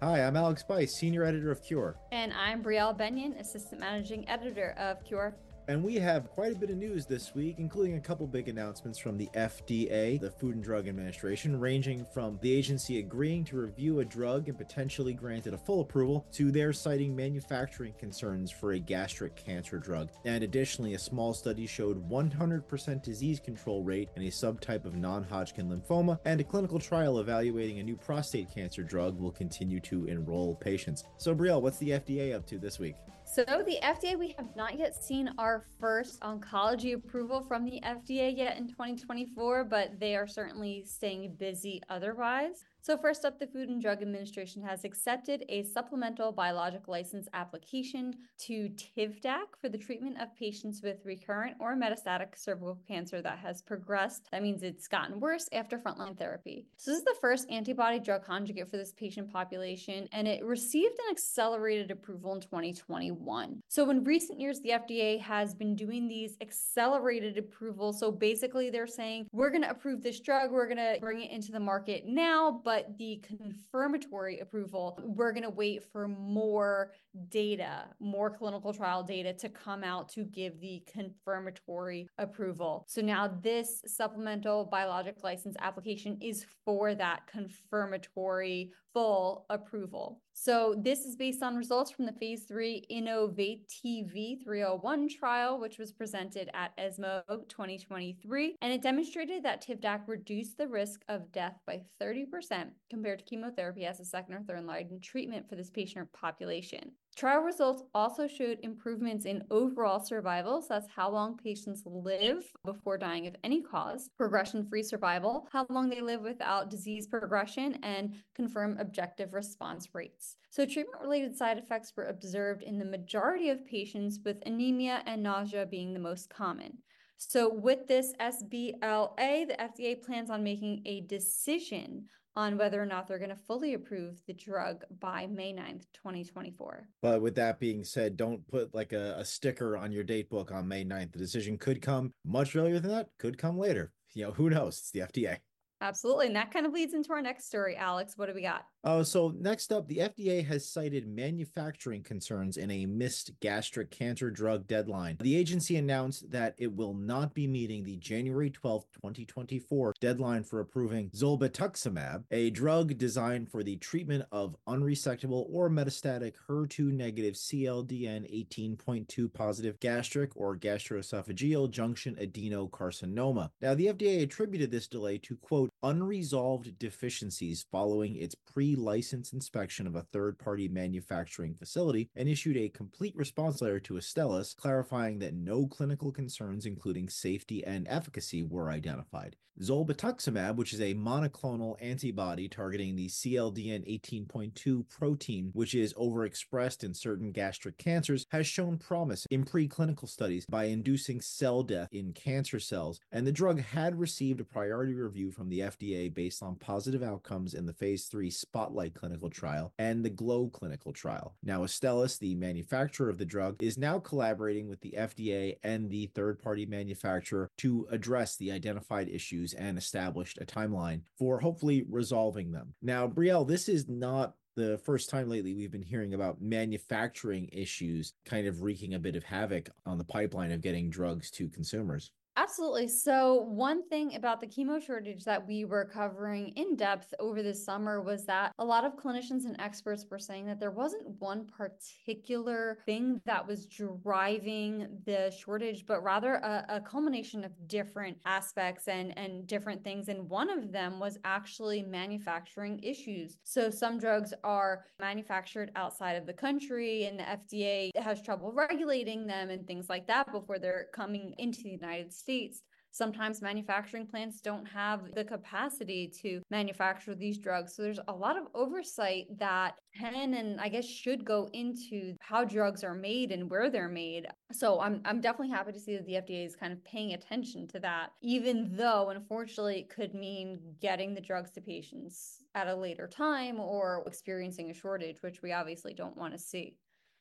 Hi, I'm Alex Bice, Senior Editor of Cure, And I'm Brielle Benyon, Assistant Managing Editor of Cure. and we have quite a bit of news this week, including a couple big announcements from the FDA, the Food and Drug Administration, ranging from the agency agreeing to review a drug and potentially grant it a full approval, to their citing manufacturing concerns for a gastric cancer drug. And additionally, a small study showed 100% disease control rate in a subtype of non-Hodgkin lymphoma, and a clinical trial evaluating a new prostate cancer drug will continue to enroll patients. So, Brielle, what's the FDA up to this week? So, the FDA, we have not yet seen our first oncology approval from the FDA yet in 2024, but they are certainly staying busy otherwise. So, first up, the Food and Drug Administration has accepted a supplemental biologic license application to Tivdak for the treatment of patients with recurrent or metastatic cervical cancer that has progressed. That means it's gotten worse after frontline therapy. So, this is the first antibody drug conjugate for this patient population, and it received an accelerated approval in 2021. So, in recent years, the FDA has been doing these accelerated approvals. So, basically, they're saying, we're going to approve this drug, we're going to bring it into the market now, but the confirmatory approval, we're going to wait for more data, more clinical trial data to come out to give the confirmatory approval. So now this supplemental biologic license application is for that confirmatory full approval. So this is based on results from the phase 3 InnovATV 301 trial, which was presented at ESMO 2023. And it demonstrated that Tivdak reduced the risk of death by 30% compared to chemotherapy as a second or third line treatment for this patient population. Trial results also showed improvements in overall survival, so that's how long patients live before dying of any cause, progression-free survival, how long they live without disease progression, and confirm objective response rates. So treatment-related side effects were observed in the majority of patients, with anemia and nausea being the most common. So with this SBLA, the FDA plans on making a decision on whether or not they're going to fully approve the drug by May 9th, 2024. But with that being said, don't put like a sticker on your date book on May 9th. The decision could come much earlier than that, could come later. Who knows? It's the FDA. Absolutely. And that kind of leads into our next story, Alex. What do we got? So next up, the FDA has cited manufacturing concerns in a missed gastric cancer drug deadline. The agency announced that it will not be meeting the January 12th, 2024 deadline for approving zolbetuximab, a drug designed for the treatment of unresectable or metastatic HER2 negative CLDN 18.2 positive gastric or gastroesophageal junction adenocarcinoma. Now, the FDA attributed this delay to, quote, unresolved deficiencies following its pre-license inspection of a third-party manufacturing facility, and issued a complete response letter to Astellas clarifying that no clinical concerns, including safety and efficacy, were identified. Zolbetuximab, which is a monoclonal antibody targeting the CLDN 18.2 protein, which is overexpressed in certain gastric cancers, has shown promise in preclinical studies by inducing cell death in cancer cells, and the drug had received a priority review from the FDA based on positive outcomes in the phase 3 Spotlight clinical trial and the GLOW clinical trial. Now, Astellas, the manufacturer of the drug, is now collaborating with the FDA and the third-party manufacturer to address the identified issues and established a timeline for hopefully resolving them. Now, Brielle, this is not the first time lately we've been hearing about manufacturing issues kind of wreaking a bit of havoc on the pipeline of getting drugs to consumers. Absolutely. So one thing about the chemo shortage that we were covering in depth over the summer was that a lot of clinicians and experts were saying that there wasn't one particular thing that was driving the shortage, but rather a culmination of different aspects and different things. And one of them was actually manufacturing issues. So some drugs are manufactured outside of the country, and the FDA has trouble regulating them and things like that before they're coming into the United States. Sometimes manufacturing plants don't have the capacity to manufacture these drugs. So there's a lot of oversight that can and I guess should go into how drugs are made and where they're made. So I'm definitely happy to see that the FDA is kind of paying attention to that, even though unfortunately it could mean getting the drugs to patients at a later time or experiencing a shortage, which we obviously don't want to see.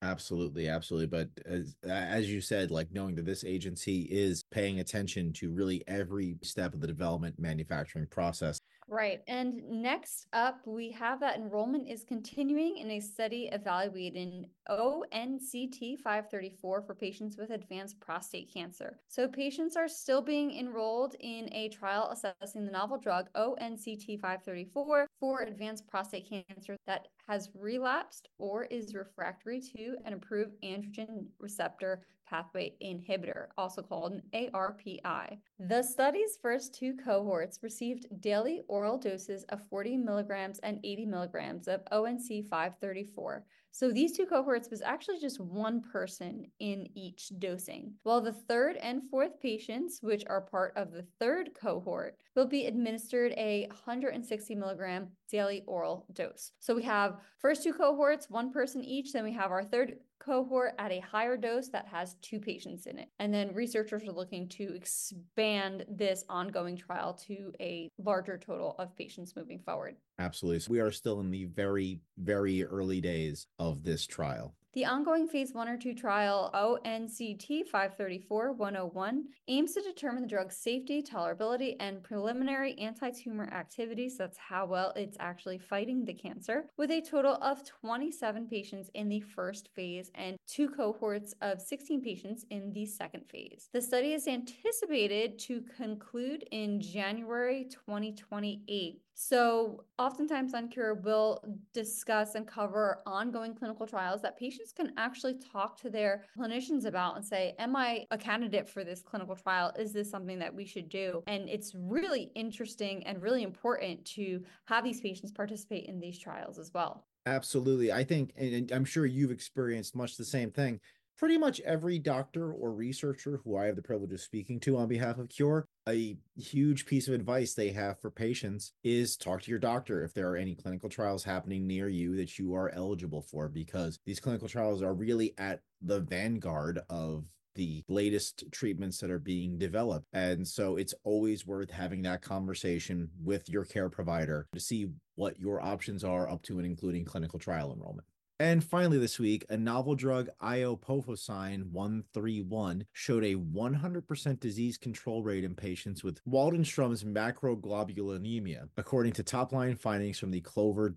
Absolutely, absolutely. But as you said, like knowing that this agency is paying attention to really every step of the development manufacturing process. Right. And next up, we have that enrollment is continuing in a study evaluating ONCT 534 for patients with advanced prostate cancer. So patients are still being enrolled in a trial assessing the novel drug ONCT 534 for advanced prostate cancer that has relapsed or is refractory to an approved androgen receptor pathway inhibitor, also called an ARPI. The study's first two cohorts received daily oral doses of 40 milligrams and 80 milligrams of ONC 534. So these two cohorts was actually just one person in each dosing, while the third and fourth patients, which are part of the third cohort, will be administered a 160 milligram daily oral dose. So we have first two cohorts, one person each, then we have our third cohort at a higher dose that has two patients in it. And then researchers are looking to expand this ongoing trial to a larger total of patients moving forward. Absolutely. So we are still in the very, very early days of this trial. The ongoing phase 1 or 2 trial ONCT 534-101 aims to determine the drug's safety, tolerability, and preliminary anti-tumor activity, so that's how well it's actually fighting the cancer, with a total of 27 patients in the first phase and 2 cohorts of 16 patients in the second phase. The study is anticipated to conclude in January 2028. So oftentimes OnCure will discuss and cover ongoing clinical trials that patients can actually talk to their clinicians about and say, am I a candidate for this clinical trial? Is this something that we should do? And it's really interesting and really important to have these patients participate in these trials as well. Absolutely. I think, and I'm sure you've experienced much the same thing. Pretty much every doctor or researcher who I have the privilege of speaking to on behalf of Cure, a huge piece of advice they have for patients is talk to your doctor if there are any clinical trials happening near you that you are eligible for, because these clinical trials are really at the vanguard of the latest treatments that are being developed. And so it's always worth having that conversation with your care provider to see what your options are up to and including clinical trial enrollment. And finally, this week, a novel drug, iopofosine 131, showed a 100% disease control rate in patients with Waldenstrom's macroglobulinemia, according to top-line findings from the CLOVER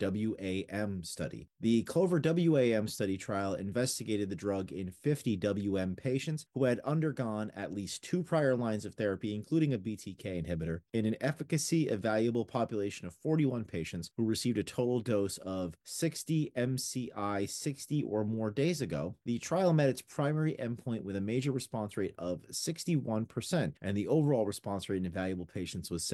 WAM study. The CLOVER WAM study trial investigated the drug in 50 WM patients who had undergone at least 2 prior lines of therapy, including a BTK inhibitor, in an efficacy evaluable population of 41 patients who received a total dose of 60 MCI 60 or more days ago. The trial met its primary endpoint with a major response rate of 61%, and the overall response rate in evaluable patients was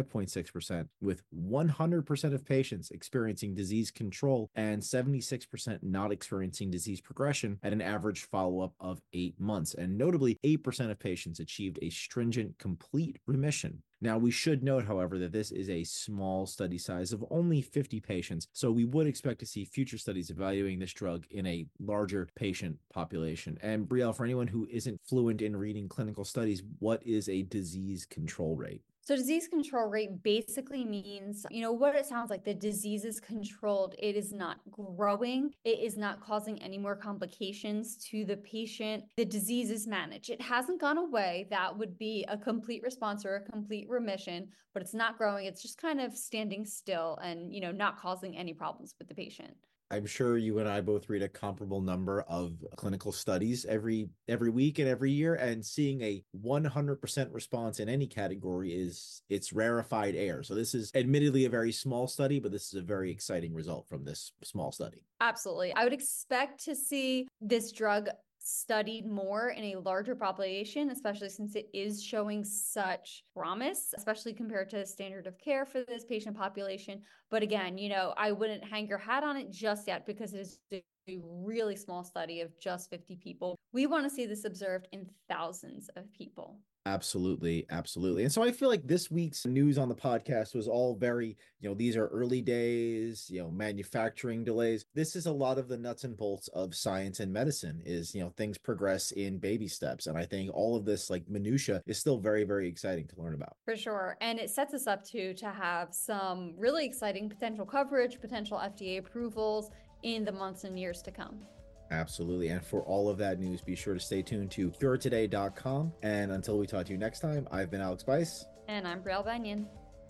75.6%, with 100% of patients experiencing disease control and 76% not experiencing disease progression at an average follow-up of 8 months. And notably, 8% of patients achieved a stringent complete remission. Now, we should note, however, that this is a small study size of only 50 patients, so we would expect to see future studies evaluating this drug in a larger patient population. And Brielle, for anyone who isn't fluent in reading clinical studies, what is a disease control rate? So disease control rate basically means, what it sounds like. The disease is controlled. It is not growing. It is not causing any more complications to the patient. The disease is managed. It hasn't gone away. That would be a complete response or a complete remission, but it's not growing. It's just kind of standing still and, not causing any problems with the patient. I'm sure you and I both read a comparable number of clinical studies every week and every year, and seeing a 100% response in any category it's rarefied air. So this is admittedly a very small study, but this is a very exciting result from this small study. Absolutely. I would expect to see this drug studied more in a larger population, especially since it is showing such promise, especially compared to standard of care for this patient population. But again, I wouldn't hang your hat on it just yet because it is a really small study of just 50 people. We want to see this observed in thousands of people. Absolutely. Absolutely. And so I feel like this week's news on the podcast was all very, these are early days, manufacturing delays. This is a lot of the nuts and bolts of science and medicine is, things progress in baby steps. And I think all of this like minutia is still very, very exciting to learn about. For sure. And it sets us up to have some really exciting potential coverage, potential FDA approvals in the months and years to come. Absolutely. And for all of that news, be sure to stay tuned to curetoday.com. And until we talk to you next time, I've been Alex Bice. And I'm Brielle Banyan.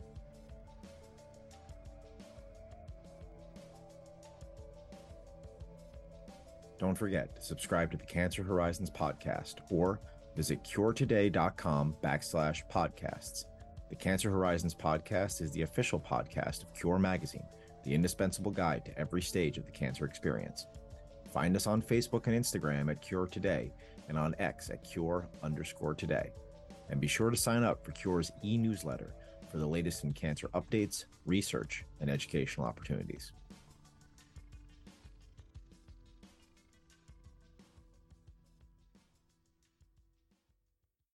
Don't forget to subscribe to the Cancer Horizons podcast or visit curetoday.com/podcasts. The Cancer Horizons podcast is the official podcast of Cure Magazine, the indispensable guide to every stage of the cancer experience. Find us on Facebook and Instagram at Cure Today and on X at Cure_Today. And be sure to sign up for Cure's e-newsletter for the latest in cancer updates, research, and educational opportunities.